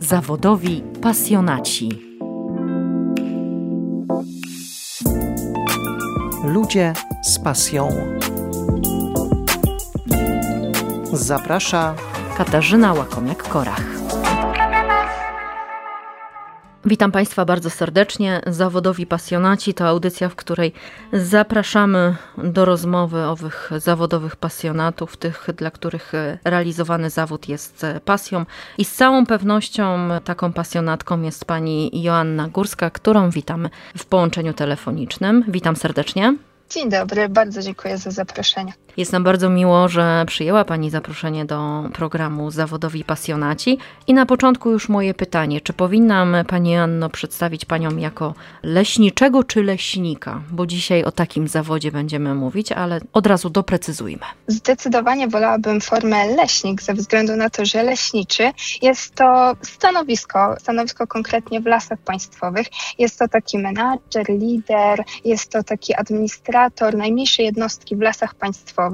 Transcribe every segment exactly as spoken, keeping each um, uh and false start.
Zawodowi pasjonaci. Ludzie z pasją. Zaprasza Katarzyna Łakomiak-Korach. Witam Państwa bardzo serdecznie. Zawodowi pasjonaci to audycja, w której zapraszamy do rozmowy owych zawodowych pasjonatów, tych, dla których realizowany zawód jest pasją. I z całą pewnością taką pasjonatką jest pani Joanna Górska, którą witamy w połączeniu telefonicznym. Witam serdecznie. Dzień dobry, bardzo dziękuję za zaproszenie. Jest nam bardzo miło, że przyjęła Pani zaproszenie do programu Zawodowi Pasjonaci. I na początku już moje pytanie, czy powinnam Pani Anno przedstawić Panią jako leśniczego czy leśnika? Bo dzisiaj o takim zawodzie będziemy mówić, ale od razu doprecyzujmy. Zdecydowanie wolałabym formę leśnik, ze względu na to, że leśniczy jest to stanowisko, stanowisko konkretnie w Lasach Państwowych. Jest to taki menadżer, lider, jest to taki administrator najmniejszej jednostki w Lasach Państwowych.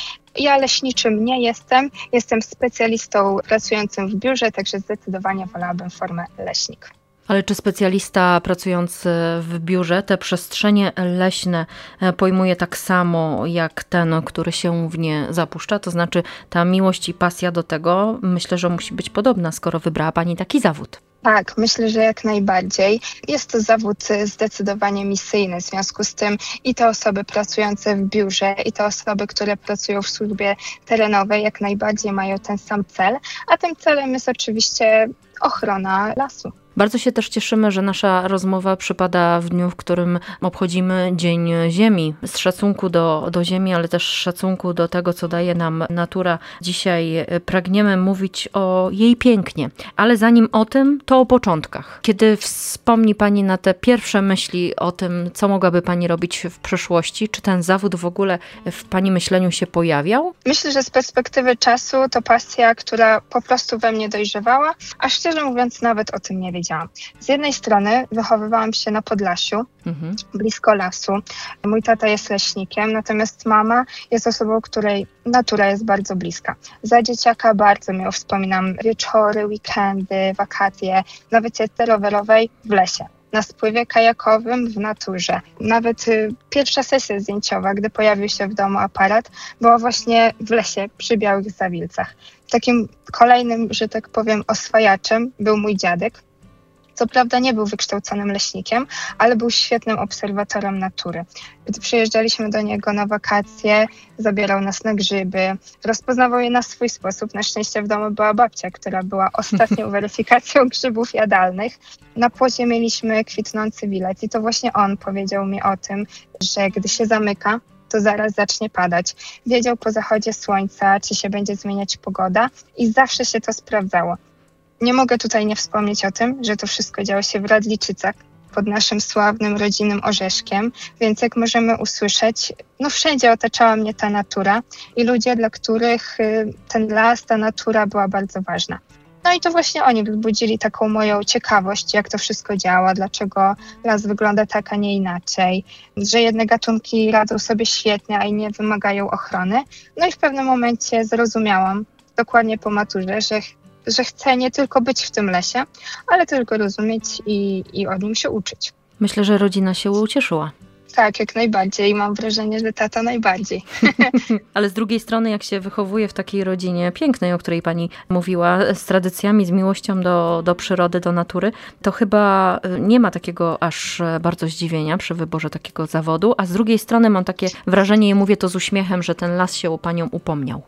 Ja leśniczym nie jestem, jestem specjalistą pracującym w biurze, także zdecydowanie wolałabym formę leśnik. Ale czy specjalista pracujący w biurze te przestrzenie leśne pojmuje tak samo jak ten, który się w nie zapuszcza? To znaczy ta miłość i pasja do tego, myślę, że musi być podobna, skoro wybrała Pani taki zawód. Tak, myślę, że jak najbardziej. Jest to zawód zdecydowanie misyjny, w związku z tym i te osoby pracujące w biurze, i te osoby, które pracują w służbie terenowej, jak najbardziej mają ten sam cel, a tym celem jest oczywiście ochrona lasu. Bardzo się też cieszymy, że nasza rozmowa przypada w dniu, w którym obchodzimy Dzień Ziemi. Z szacunku do, do Ziemi, ale też szacunku do tego, co daje nam natura. Dzisiaj pragniemy mówić o jej pięknie. Ale zanim o tym, to o początkach. Kiedy wspomni Pani na te pierwsze myśli o tym, co mogłaby Pani robić w przyszłości, czy ten zawód w ogóle w Pani myśleniu się pojawiał? Myślę, że z perspektywy czasu to pasja, która po prostu we mnie dojrzewała, a szczerze mówiąc nawet o tym nie wiedziałam. Z jednej strony wychowywałam się na Podlasiu, mhm. blisko lasu. Mój tata jest leśnikiem, natomiast mama jest osobą, której natura jest bardzo bliska. Za dzieciaka bardzo miło wspominam wieczory, weekendy, wakacje na wycieczce rowerowej w lesie. Na spływie kajakowym w naturze. Nawet y, pierwsza sesja zdjęciowa, gdy pojawił się w domu aparat, była właśnie w lesie przy Białych Zawilcach. Takim kolejnym, że tak powiem, oswajaczem był mój dziadek. Co prawda nie był wykształconym leśnikiem, ale był świetnym obserwatorem natury. Gdy przyjeżdżaliśmy do niego na wakacje, zabierał nas na grzyby, rozpoznawał je na swój sposób. Na szczęście w domu była babcia, która była ostatnią weryfikacją grzybów jadalnych. Na płocie mieliśmy kwitnący wilet i to właśnie on powiedział mi o tym, że gdy się zamyka, to zaraz zacznie padać. Wiedział po zachodzie słońca, czy się będzie zmieniać pogoda i zawsze się to sprawdzało. Nie mogę tutaj nie wspomnieć o tym, że to wszystko działo się w Radliczycach, pod naszym sławnym rodzinnym Orzeszkiem, więc jak możemy usłyszeć, no wszędzie otaczała mnie ta natura i ludzie, dla których ten las, ta natura była bardzo ważna. No i to właśnie oni wzbudzili taką moją ciekawość, jak to wszystko działa, dlaczego las wygląda tak, a nie inaczej, że jedne gatunki radzą sobie świetnie, a inne wymagają ochrony. No i w pewnym momencie zrozumiałam, dokładnie po maturze, że że chcę nie tylko być w tym lesie, ale tylko rozumieć i, i o nim się uczyć. Myślę, że rodzina się ucieszyła. Tak, jak najbardziej. Mam wrażenie, że tata najbardziej. Ale z drugiej strony, jak się wychowuje w takiej rodzinie pięknej, o której Pani mówiła, z tradycjami, z miłością do, do przyrody, do natury, to chyba nie ma takiego aż bardzo zdziwienia przy wyborze takiego zawodu, a z drugiej strony mam takie wrażenie, i mówię to z uśmiechem, że ten las się o Panią upomniał.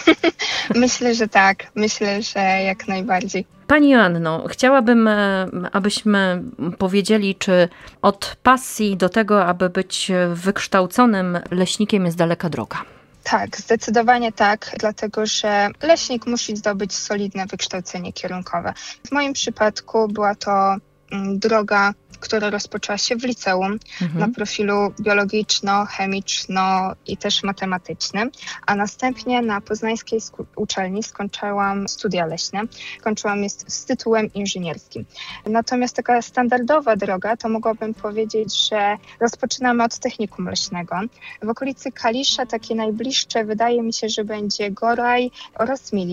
Myślę, że tak. Myślę, że jak najbardziej. Pani Joanno, chciałabym, abyśmy powiedzieli, czy od pasji do tego, aby być wykształconym leśnikiem, jest daleka droga. Tak, zdecydowanie tak, dlatego że leśnik musi zdobyć solidne wykształcenie kierunkowe. W moim przypadku była to droga, która rozpoczęła się w liceum mhm. na profilu biologiczno-chemiczno i też matematycznym, a następnie na poznańskiej uczelni skończyłam studia leśne. Kończyłam je z, z tytułem inżynierskim. Natomiast taka standardowa droga, to mogłabym powiedzieć, że rozpoczynamy od technikum leśnego. W okolicy Kalisza takie najbliższe wydaje mi się, że będzie Goraj oraz Milicz.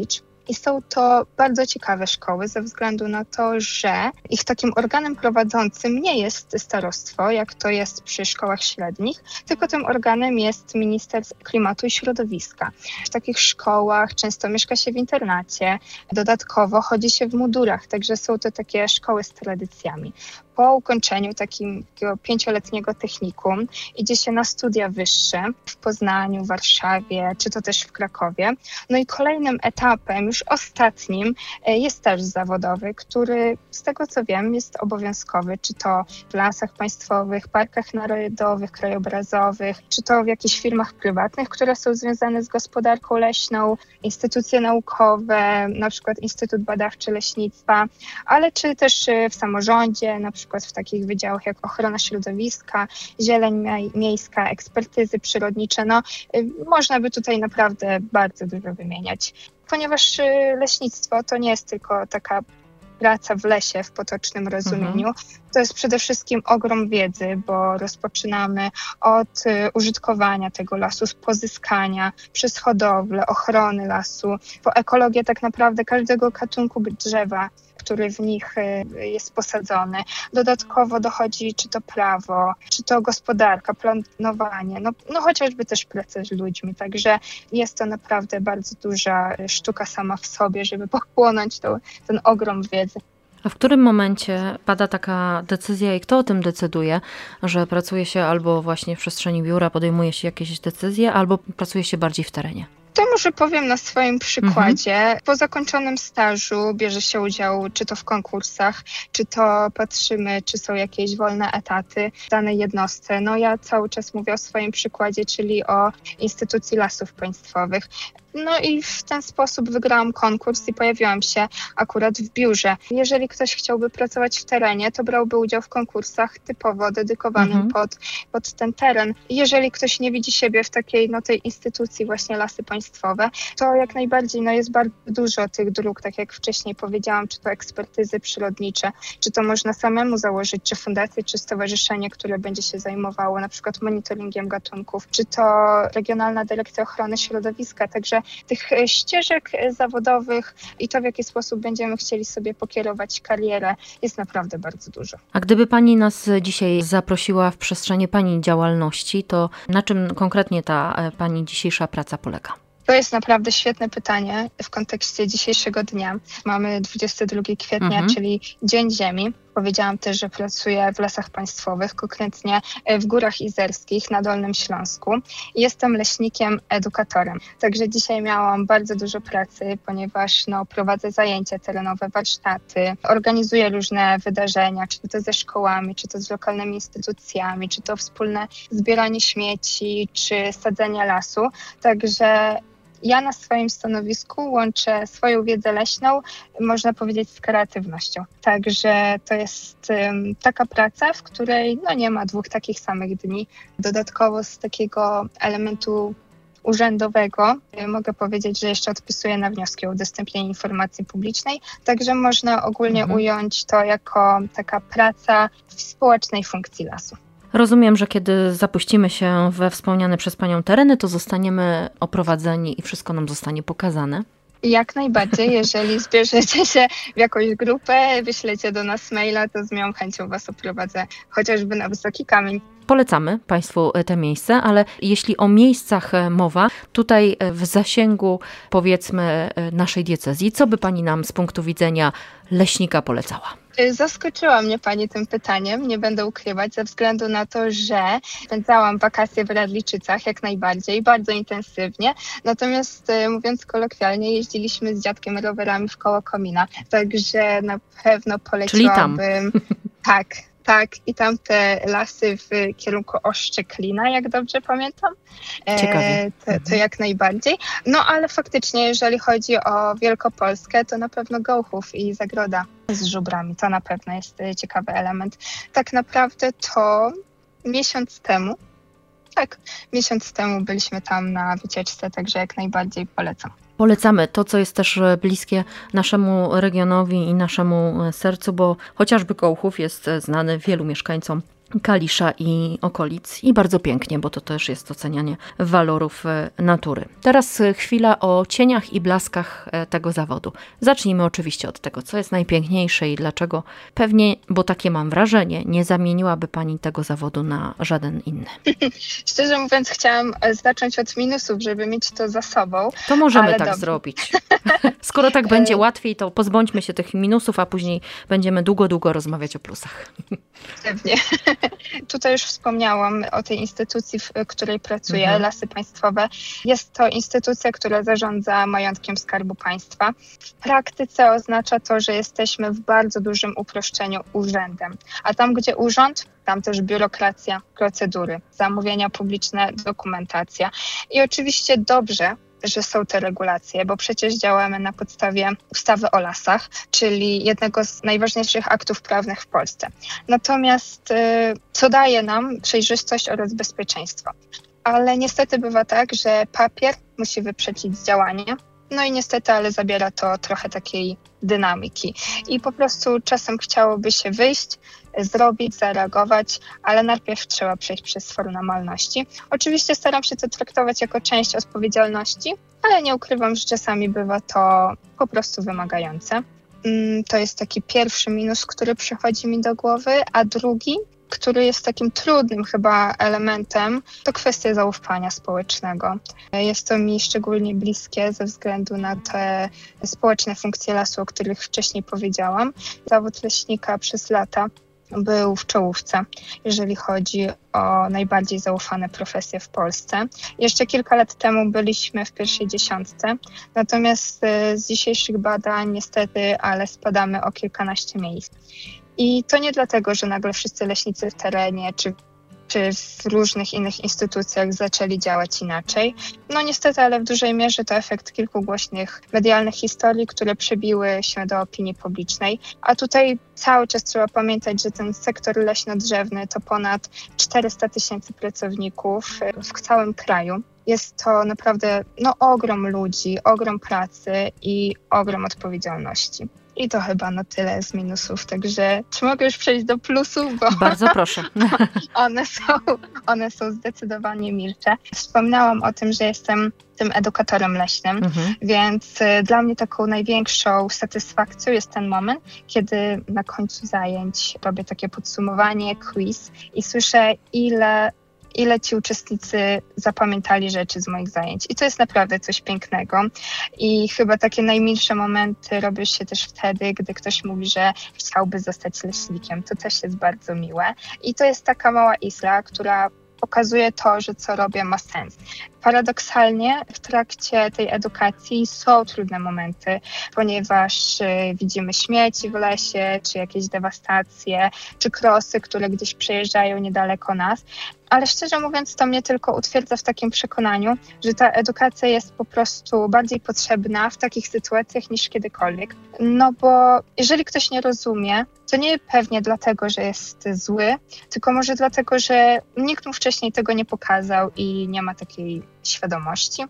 I są to bardzo ciekawe szkoły ze względu na to, że ich takim organem prowadzącym nie jest starostwo, jak to jest przy szkołach średnich, tylko tym organem jest Ministerstwo Klimatu i Środowiska. W takich szkołach często mieszka się w internacie, dodatkowo chodzi się w mundurach, także są to takie szkoły z tradycjami. Po ukończeniu takiego pięcioletniego technikum idzie się na studia wyższe w Poznaniu, Warszawie, czy to też w Krakowie. No i kolejnym etapem, już ostatnim, jest staż zawodowy, który z tego co wiem jest obowiązkowy, czy to w lasach państwowych, parkach narodowych, krajobrazowych, czy to w jakichś firmach prywatnych, które są związane z gospodarką leśną, instytucje naukowe, na przykład Instytut Badawczy Leśnictwa, ale czy też w samorządzie, na przykład w takich wydziałach jak ochrona środowiska, zieleń miejska, ekspertyzy przyrodnicze. No, można by tutaj naprawdę bardzo dużo wymieniać. Ponieważ leśnictwo to nie jest tylko taka praca w lesie w potocznym rozumieniu. Mhm. To jest przede wszystkim ogrom wiedzy, bo rozpoczynamy od użytkowania tego lasu, z pozyskania, przez hodowlę, ochrony lasu, po ekologię tak naprawdę każdego gatunku drzewa, który w nich jest posadzony. Dodatkowo dochodzi czy to prawo, czy to gospodarka, planowanie, no, no chociażby też praca z ludźmi. Także jest to naprawdę bardzo duża sztuka sama w sobie, żeby pochłonąć to, ten ogrom wiedzy. A w którym momencie pada taka decyzja i kto o tym decyduje, że pracuje się albo właśnie w przestrzeni biura, podejmuje się jakieś decyzje, albo pracuje się bardziej w terenie? To może powiem na swoim przykładzie. Mhm. Po zakończonym stażu bierze się udział czy to w konkursach, czy to patrzymy, czy są jakieś wolne etaty w danej jednostce. No ja cały czas mówię o swoim przykładzie, czyli o Instytucji Lasów Państwowych. No i w ten sposób wygrałam konkurs i pojawiłam się akurat w biurze. Jeżeli ktoś chciałby pracować w terenie, to brałby udział w konkursach typowo dedykowanym mhm. pod, pod ten teren. Jeżeli ktoś nie widzi siebie w takiej no, tej instytucji właśnie Lasy Państwowe, to jak najbardziej no, jest bardzo dużo tych dróg, tak jak wcześniej powiedziałam, czy to ekspertyzy przyrodnicze, czy to można samemu założyć, czy fundację, czy stowarzyszenie, które będzie się zajmowało na przykład monitoringiem gatunków, czy to Regionalna Dyrekcja Ochrony Środowiska, także tych ścieżek zawodowych i to, w jaki sposób będziemy chcieli sobie pokierować karierę, jest naprawdę bardzo dużo. A gdyby Pani nas dzisiaj zaprosiła w przestrzenie Pani działalności, to na czym konkretnie ta Pani dzisiejsza praca polega? To jest naprawdę świetne pytanie w kontekście dzisiejszego dnia. Mamy dwudziestego drugiego kwietnia, mhm. czyli Dzień Ziemi. Powiedziałam też, że pracuję w Lasach Państwowych, konkretnie w Górach Izerskich na Dolnym Śląsku. Jestem leśnikiem, edukatorem. Także dzisiaj miałam bardzo dużo pracy, ponieważ no, prowadzę zajęcia terenowe, warsztaty, organizuję różne wydarzenia, czy to ze szkołami, czy to z lokalnymi instytucjami, czy to wspólne zbieranie śmieci, czy sadzenie lasu. Także ja na swoim stanowisku łączę swoją wiedzę leśną, można powiedzieć, z kreatywnością. Także to jest um, taka praca, w której no, nie ma dwóch takich samych dni. Dodatkowo z takiego elementu urzędowego mogę powiedzieć, że jeszcze odpisuję na wnioski o udostępnienie informacji publicznej, także można ogólnie mhm. ująć to jako taka praca w społecznej funkcji lasu. Rozumiem, że kiedy zapuścimy się we wspomniane przez Panią tereny, to zostaniemy oprowadzeni i wszystko nam zostanie pokazane. Jak najbardziej, jeżeli zbierzecie się w jakąś grupę, wyślecie do nas maila, to z miłą chęcią Was oprowadzę, chociażby na Wysoki Kamień. Polecamy Państwu te miejsca, ale jeśli o miejscach mowa, tutaj w zasięgu powiedzmy naszej diecezji, co by Pani nam z punktu widzenia leśnika polecała? Zaskoczyła mnie Pani tym pytaniem, nie będę ukrywać, ze względu na to, że spędzałam wakacje w Radliczycach jak najbardziej, bardzo intensywnie, natomiast mówiąc kolokwialnie, jeździliśmy z dziadkiem rowerami w koło komina, także na pewno poleciłabym... Czyli tam. Tak. Tak, i tam te lasy w kierunku Oszczeklina, jak dobrze pamiętam. Ciekawie. To, to jak najbardziej. No ale faktycznie, jeżeli chodzi o Wielkopolskę, to na pewno Gołchów i Zagroda z żubrami. To na pewno jest ciekawy element. Tak naprawdę to miesiąc temu, tak, miesiąc temu byliśmy tam na wycieczce, także jak najbardziej polecam. Polecamy to, co jest też bliskie naszemu regionowi i naszemu sercu, bo chociażby Gołchów jest znany wielu mieszkańcom Kalisza i okolic i bardzo pięknie, bo to też jest ocenianie walorów natury. Teraz chwila o cieniach i blaskach tego zawodu. Zacznijmy oczywiście od tego, co jest najpiękniejsze i dlaczego pewnie, bo takie mam wrażenie, nie zamieniłaby Pani tego zawodu na żaden inny. Szczerze mówiąc, chciałam zacząć od minusów, żeby mieć to za sobą. To możemy tak dobrze. zrobić. Skoro tak będzie łatwiej, to pozbądźmy się tych minusów, a później będziemy długo, długo rozmawiać o plusach. Pewnie. Tutaj już wspomniałam o tej instytucji, w której pracuję, mhm. Lasy Państwowe. Jest to instytucja, która zarządza majątkiem Skarbu Państwa. W praktyce oznacza to, że jesteśmy w bardzo dużym uproszczeniu urzędem. A tam, gdzie urząd, tam też biurokracja, procedury, zamówienia publiczne, dokumentacja. I oczywiście dobrze, że są te regulacje, bo przecież działamy na podstawie ustawy o lasach, czyli jednego z najważniejszych aktów prawnych w Polsce. Natomiast y, co daje nam przejrzystość oraz bezpieczeństwo. Ale niestety bywa tak, że papier musi wyprzedzić działanie. No i niestety, ale zabiera to trochę takiej dynamiki. I po prostu czasem chciałoby się wyjść, zrobić, zareagować, ale najpierw trzeba przejść przez formalności. Oczywiście staram się to traktować jako część odpowiedzialności, ale nie ukrywam, że czasami bywa to po prostu wymagające. To jest taki pierwszy minus, który przychodzi mi do głowy, a drugi, który jest takim trudnym chyba elementem, to kwestia zaufania społecznego. Jest to mi szczególnie bliskie ze względu na te społeczne funkcje lasu, o których wcześniej powiedziałam. Zawód leśnika przez lata był w czołówce, jeżeli chodzi o najbardziej zaufane profesje w Polsce. Jeszcze kilka lat temu byliśmy w pierwszej dziesiątce, natomiast z dzisiejszych badań niestety, ale spadamy o kilkanaście miejsc. I to nie dlatego, że nagle wszyscy leśnicy w terenie czy, czy w różnych innych instytucjach zaczęli działać inaczej. No niestety, ale w dużej mierze to efekt kilku głośnych medialnych historii, które przebiły się do opinii publicznej. A tutaj cały czas trzeba pamiętać, że ten sektor leśno-drzewny to ponad czterysta tysięcy pracowników w całym kraju. Jest to naprawdę no, ogrom ludzi, ogrom pracy i ogrom odpowiedzialności. I to chyba na tyle z minusów, także czy mogę już przejść do plusów? Bo bardzo proszę. one, są, one są zdecydowanie milcze. Wspominałam o tym, że jestem tym edukatorem leśnym, mhm. więc dla mnie taką największą satysfakcją jest ten moment, kiedy na końcu zajęć robię takie podsumowanie, quiz i słyszę, ile ile ci uczestnicy zapamiętali rzeczy z moich zajęć. I to jest naprawdę coś pięknego. I chyba takie najmilsze momenty robią się też wtedy, gdy ktoś mówi, że chciałby zostać leśnikiem. To też jest bardzo miłe. I to jest taka mała isla, która pokazuje to, że co robię ma sens. Paradoksalnie w trakcie tej edukacji są trudne momenty, ponieważ y, widzimy śmieci w lesie, czy jakieś dewastacje, czy krosy, które gdzieś przejeżdżają niedaleko nas. Ale szczerze mówiąc, to mnie tylko utwierdza w takim przekonaniu, że ta edukacja jest po prostu bardziej potrzebna w takich sytuacjach niż kiedykolwiek. No bo jeżeli ktoś nie rozumie, to nie pewnie dlatego, że jest zły, tylko może dlatego, że nikt mu wcześniej tego nie pokazał i nie ma takiej świadomości.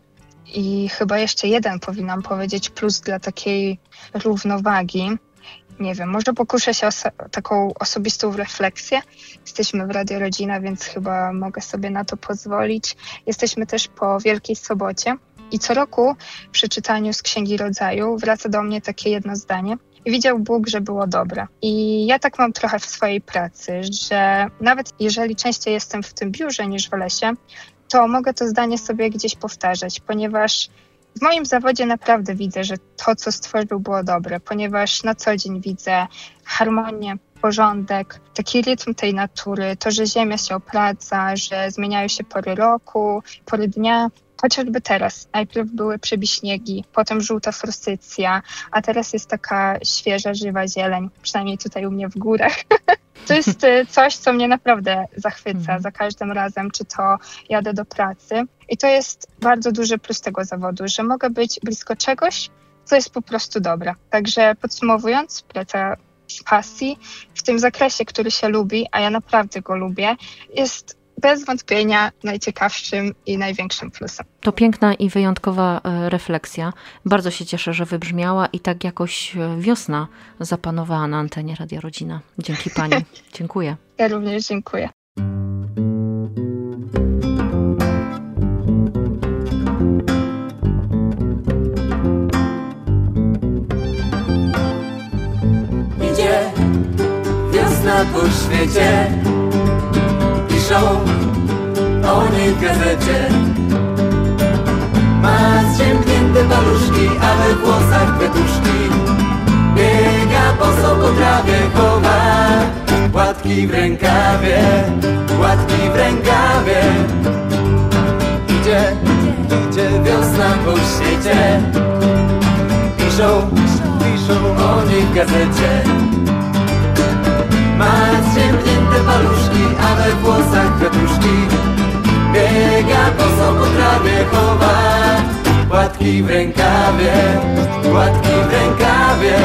I chyba jeszcze jeden powinnam powiedzieć plus dla takiej równowagi. Nie wiem, może pokuszę się o so- taką osobistą refleksję. Jesteśmy w Radio Rodzina, więc chyba mogę sobie na to pozwolić. Jesteśmy też po Wielkiej Sobocie i co roku przy czytaniu z Księgi Rodzaju wraca do mnie takie jedno zdanie. Widział Bóg, że było dobre. I ja tak mam trochę w swojej pracy, że nawet jeżeli częściej jestem w tym biurze niż w lesie, to mogę to zdanie sobie gdzieś powtarzać, ponieważ w moim zawodzie naprawdę widzę, że to, co stworzył, było dobre, ponieważ na co dzień widzę harmonię, porządek, taki rytm tej natury, to, że ziemia się oplaca, że zmieniają się pory roku, pory dnia. Chociażby teraz. Najpierw były przebiśniegi, potem żółta forsycja, a teraz jest taka świeża, żywa zieleń, przynajmniej tutaj u mnie w górach. To jest coś, co mnie naprawdę zachwyca za każdym razem, czy to jadę do pracy. I to jest bardzo duży plus tego zawodu, że mogę być blisko czegoś, co jest po prostu dobre. Także podsumowując, praca z pasji w tym zakresie, który się lubi, a ja naprawdę go lubię, jest bez wątpienia najciekawszym i największym plusem. To piękna i wyjątkowa refleksja. Bardzo się cieszę, że wybrzmiała i tak jakoś wiosna zapanowała na antenie Radia Rodzina. Dzięki Pani. Dziękuję. Ja również dziękuję. po świecie, piszą o niej w gazecie. Ma ścięgnięte paluszki, a we włosach kwiatuszki. Biega boso po trawie, chowa płatki w rękawie, płatki w rękawie. Idzie, idzie wiosna po świecie, piszą, piszą o niej w gazecie. Ma ścięgnięte paluszki, a we włosach kwiatuszki. Biega boso po trawie, chowa płatki w rękawie, płatki w rękawie.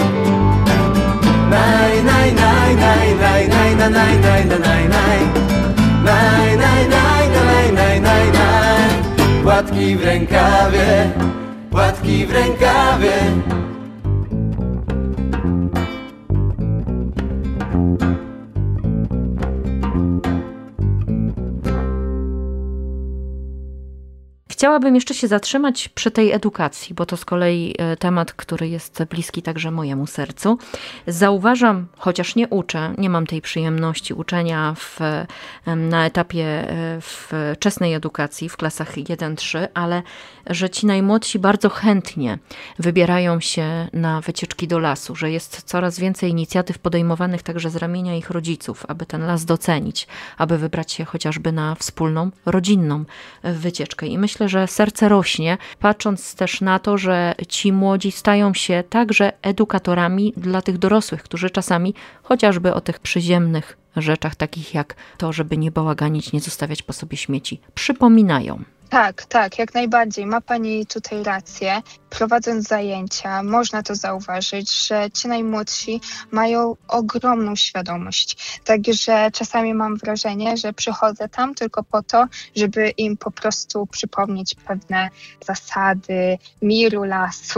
Naj, naj, naj, naj, naj, naj, naj, naj, naj, naj, naj, naj, naj, naj, naj, naj, naj, naj. Płatki w rękawie, płatki w rękawie. Chciałabym jeszcze się zatrzymać przy tej edukacji, bo to z kolei temat, który jest bliski także mojemu sercu. Zauważam, chociaż nie uczę, nie mam tej przyjemności uczenia w, na etapie wczesnej edukacji w klasach jeden trzy, ale że ci najmłodsi bardzo chętnie wybierają się na wycieczki do lasu, że jest coraz więcej inicjatyw podejmowanych także z ramienia ich rodziców, aby ten las docenić, aby wybrać się chociażby na wspólną, rodzinną wycieczkę. I myślę, że serce rośnie, patrząc też na to, że ci młodzi stają się także edukatorami dla tych dorosłych, którzy czasami chociażby o tych przyziemnych rzeczach, takich jak to, żeby nie bałaganić, nie zostawiać po sobie śmieci, przypominają. Tak, tak, jak najbardziej. Ma Pani tutaj rację. Prowadząc zajęcia, można to zauważyć, że ci najmłodsi mają ogromną świadomość. Także czasami mam wrażenie, że przychodzę tam tylko po to, żeby im po prostu przypomnieć pewne zasady miru lasu.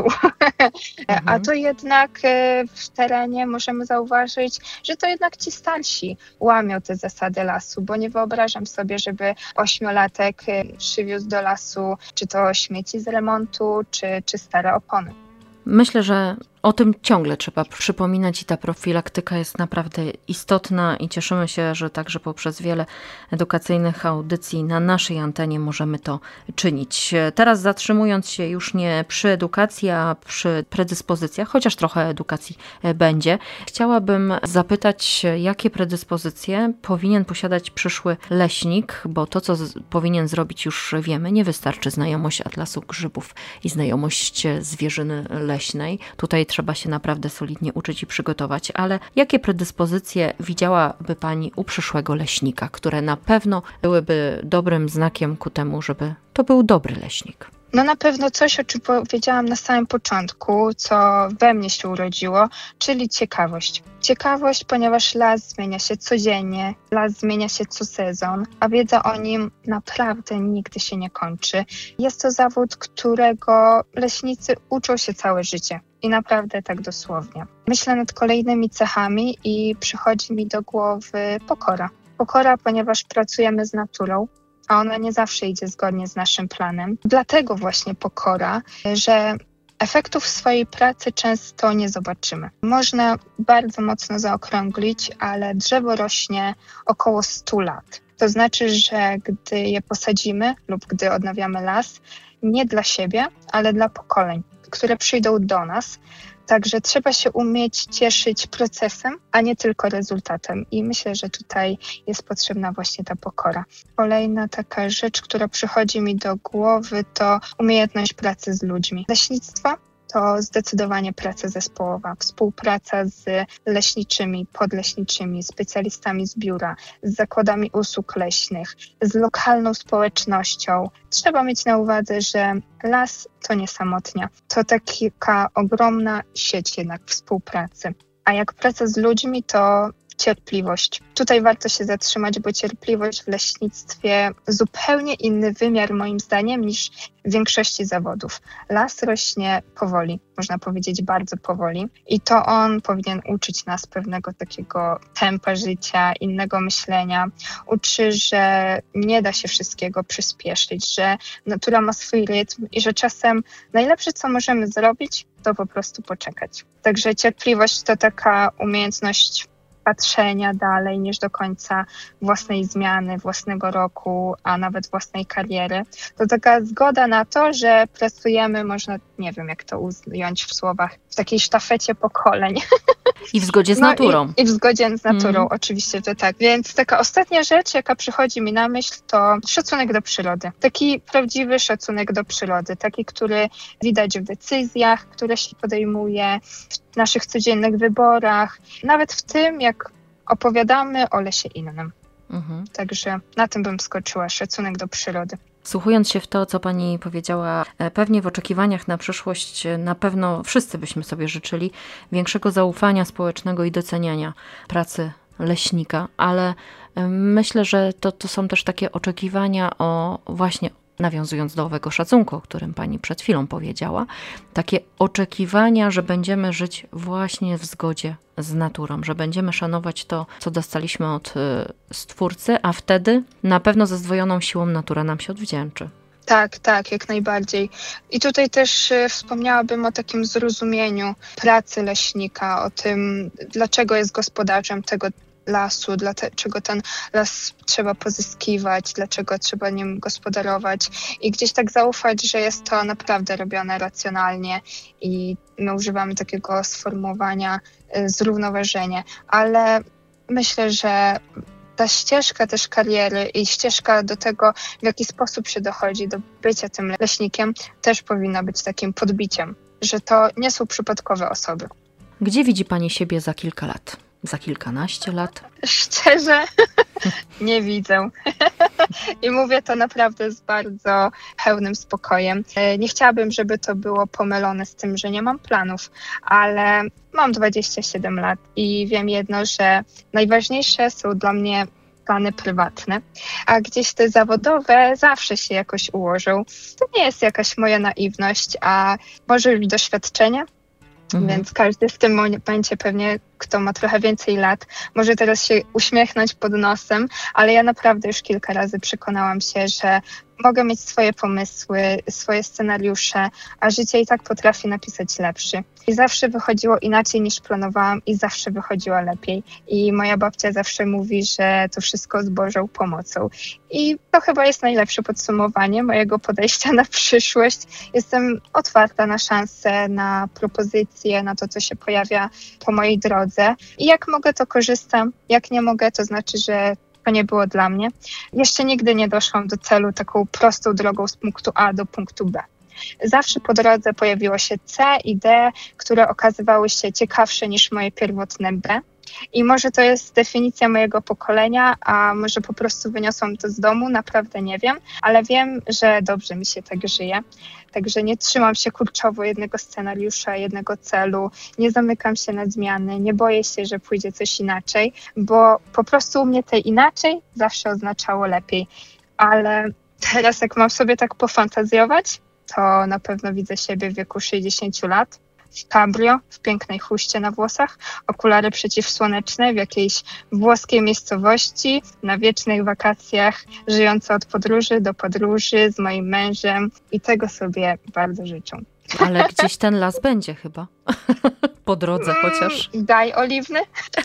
Mhm. A to jednak w terenie możemy zauważyć, że to jednak ci starsi łamią te zasady lasu, bo nie wyobrażam sobie, żeby ośmiolatek przywiózł do lasu, czy to śmieci z remontu, czy, czy stare opony. Myślę, że o tym ciągle trzeba przypominać i ta profilaktyka jest naprawdę istotna i cieszymy się, że także poprzez wiele edukacyjnych audycji na naszej antenie możemy to czynić. Teraz zatrzymując się już nie przy edukacji, a przy predyspozycjach, chociaż trochę edukacji będzie, chciałabym zapytać, jakie predyspozycje powinien posiadać przyszły leśnik, bo to, co z- powinien zrobić, już wiemy. Nie wystarczy znajomość atlasu grzybów i znajomość zwierzyny leśnej. Tutaj trzeba się naprawdę solidnie uczyć i przygotować, ale jakie predyspozycje widziałaby Pani u przyszłego leśnika, które na pewno byłyby dobrym znakiem ku temu, żeby to był dobry leśnik? No na pewno coś, o czym powiedziałam na samym początku, co we mnie się urodziło, czyli ciekawość. Ciekawość, ponieważ las zmienia się codziennie, las zmienia się co sezon, a wiedza o nim naprawdę nigdy się nie kończy. Jest to zawód, którego leśnicy uczą się całe życie. I naprawdę tak dosłownie. Myślę nad kolejnymi cechami i przychodzi mi do głowy pokora. Pokora, ponieważ pracujemy z naturą, a ona nie zawsze idzie zgodnie z naszym planem. Dlatego właśnie pokora, że efektów swojej pracy często nie zobaczymy. Można bardzo mocno zaokrąglić, ale drzewo rośnie około stu lat. To znaczy, że gdy je posadzimy lub gdy odnawiamy las, nie dla siebie, ale dla pokoleń, które przyjdą do nas. Także trzeba się umieć cieszyć procesem, a nie tylko rezultatem. I myślę, że tutaj jest potrzebna właśnie ta pokora. Kolejna taka rzecz, która przychodzi mi do głowy, to umiejętność pracy z ludźmi. Leśnictwo to zdecydowanie praca zespołowa, współpraca z leśniczymi, podleśniczymi, specjalistami z biura, z zakładami usług leśnych, z lokalną społecznością. Trzeba mieć na uwadze, że las to nie samotnia, to taka ogromna sieć jednak współpracy. A jak praca z ludźmi, to cierpliwość. Tutaj warto się zatrzymać, bo cierpliwość w leśnictwie zupełnie inny wymiar moim zdaniem niż w większości zawodów. Las rośnie powoli, można powiedzieć bardzo powoli i to on powinien uczyć nas pewnego takiego tempa życia, innego myślenia. Uczy, że nie da się wszystkiego przyspieszyć, że natura ma swój rytm i że czasem najlepsze, co możemy zrobić, to po prostu poczekać. Także cierpliwość to taka umiejętność patrzenia dalej niż do końca własnej zmiany, własnego roku, a nawet własnej kariery. To taka zgoda na to, że pracujemy, można, nie wiem jak to ująć w słowach, w takiej sztafecie pokoleń. I w zgodzie z no naturą. I, I w zgodzie z naturą, mm. oczywiście, że tak. Więc taka ostatnia rzecz, jaka przychodzi mi na myśl, to szacunek do przyrody. Taki prawdziwy szacunek do przyrody, taki, który widać w decyzjach, które się podejmuje, w naszych codziennych wyborach, nawet w tym, jak opowiadamy o lesie innym. Mhm. Także na tym bym skoczyła, szacunek do przyrody. Słuchując się w to, co pani powiedziała, pewnie w oczekiwaniach na przyszłość na pewno wszyscy byśmy sobie życzyli większego zaufania społecznego i doceniania pracy leśnika, ale myślę, że to, to są też takie oczekiwania o właśnie, nawiązując do owego szacunku, o którym pani przed chwilą powiedziała, takie oczekiwania, że będziemy żyć właśnie w zgodzie z naturą, że będziemy szanować to, co dostaliśmy od Stwórcy, a wtedy na pewno ze zdwojoną siłą natura nam się odwdzięczy. Tak, tak, jak najbardziej. I tutaj też wspomniałabym o takim zrozumieniu pracy leśnika, o tym, dlaczego jest gospodarzem tego lasu, dlaczego ten las trzeba pozyskiwać, dlaczego trzeba nim gospodarować i gdzieś tak zaufać, że jest to naprawdę robione racjonalnie i my używamy takiego sformułowania zrównoważenie, ale myślę, że ta ścieżka też kariery i ścieżka do tego, w jaki sposób się dochodzi do bycia tym leśnikiem, też powinna być takim podbiciem, że to nie są przypadkowe osoby. Gdzie widzi pani siebie za kilka lat? Za kilkanaście lat? Szczerze nie widzę. I mówię to naprawdę z bardzo pełnym spokojem. Nie chciałabym, żeby to było pomylone z tym, że nie mam planów, ale mam dwadzieścia siedem lat i wiem jedno, że najważniejsze są dla mnie plany prywatne, a gdzieś te zawodowe zawsze się jakoś ułożą. To nie jest jakaś moja naiwność, a może już doświadczenie. Mhm. Więc każdy w tym momencie pewnie, kto ma trochę więcej lat, może teraz się uśmiechnąć pod nosem, ale ja naprawdę już kilka razy przekonałam się, że mogę mieć swoje pomysły, swoje scenariusze, a życie i tak potrafi napisać lepszy. I zawsze wychodziło inaczej niż planowałam i zawsze wychodziło lepiej. I moja babcia zawsze mówi, że to wszystko z Bożą pomocą. I to chyba jest najlepsze podsumowanie mojego podejścia na przyszłość. Jestem otwarta na szanse, na propozycje, na to, co się pojawia po mojej drodze. I jak mogę, to korzystam. Jak nie mogę, to znaczy, że to nie było dla mnie. Jeszcze nigdy nie doszłam do celu taką prostą drogą z punktu A do punktu B. Zawsze po drodze pojawiło się C i D, które okazywały się ciekawsze niż moje pierwotne B. I może to jest definicja mojego pokolenia, a może po prostu wyniosłam to z domu, naprawdę nie wiem, ale wiem, że dobrze mi się tak żyje. Także nie trzymam się kurczowo jednego scenariusza, jednego celu, nie zamykam się na zmiany, nie boję się, że pójdzie coś inaczej, bo po prostu u mnie te inaczej zawsze oznaczało lepiej. Ale teraz jak mam sobie tak pofantazjować, to na pewno widzę siebie w wieku sześćdziesięciu lat. W cabrio, w pięknej chuście na włosach, okulary przeciwsłoneczne w jakiejś włoskiej miejscowości, na wiecznych wakacjach, żyjąca od podróży do podróży z moim mężem i tego sobie bardzo życzę. Ale gdzieś ten las będzie chyba, po drodze chociaż. Mm, daj oliwny.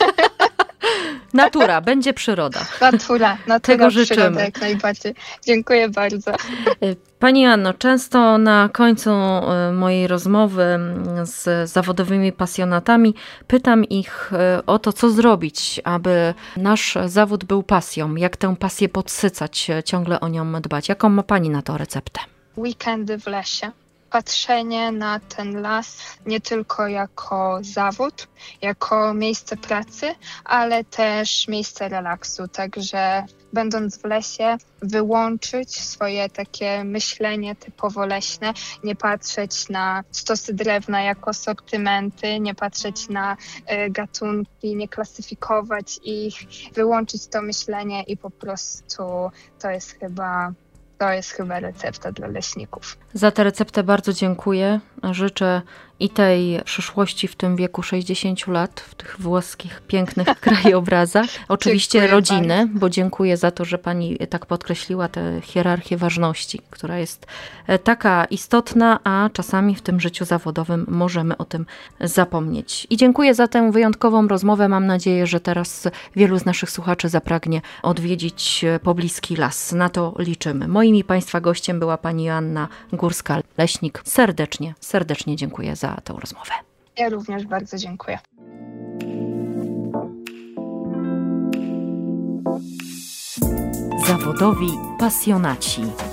Natura, będzie przyroda. Natura, natura, tego przyroda, życzymy. Jak najbardziej. Dziękuję bardzo. Pani Anno, często na końcu mojej rozmowy z zawodowymi pasjonatami pytam ich o to, co zrobić, aby nasz zawód był pasją, jak tę pasję podsycać, ciągle o nią dbać. Jaką ma Pani na to receptę? Weekendy w lesie. Patrzenie na ten las nie tylko jako zawód, jako miejsce pracy, ale też miejsce relaksu. Także będąc w lesie, wyłączyć swoje takie myślenie typowo leśne, nie patrzeć na stosy drewna jako sortymenty, nie patrzeć na y, gatunki, nie klasyfikować ich, wyłączyć to myślenie i po prostu to jest chyba... To jest chyba recepta dla leśników. Za tę receptę bardzo dziękuję. życzę i tej przyszłości w tym wieku sześćdziesięciu lat, w tych włoskich pięknych krajobrazach. Oczywiście dziękuję rodziny, bardzo. Bo dziękuję za to, że pani tak podkreśliła tę hierarchię ważności, która jest taka istotna, a czasami w tym życiu zawodowym możemy o tym zapomnieć. I dziękuję za tę wyjątkową rozmowę. Mam nadzieję, że teraz wielu z naszych słuchaczy zapragnie odwiedzić pobliski las. Na to liczymy. Moim i państwa gościem była pani Joanna Górska-Leśnik. Serdecznie, serdecznie dziękuję za tę rozmowę. Ja również bardzo dziękuję. Zawodowi pasjonaci.